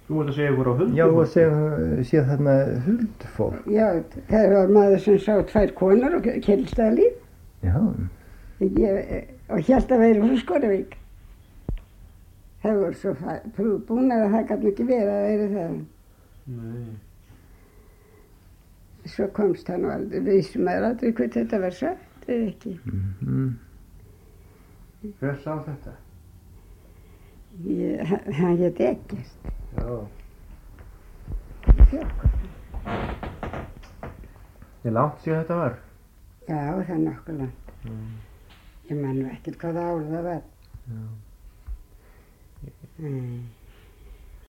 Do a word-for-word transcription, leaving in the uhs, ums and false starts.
Þú ert að segja ykkur á huldufólki? Já, og segja, sé þarna huldufólk. Já, það var maður sem sá tvær konur og Kjellstaðalíð. Já. Ég, og hélt að vera frá Skoravík. Það voru svo búin að það gæti ekki verið að vera það. Nei. Svo komst hann og aldrei, vissum maður aldrei hvað þetta var sagt, eða ekki. Mm-hmm. Hver sá þetta? Ég, hann, hann hét Eggert. Já. Ég langt síðan þetta var? Já, það er nokkuð langt. Mm. Ég man nú ekkert hvaða ár það var. Já. Mm.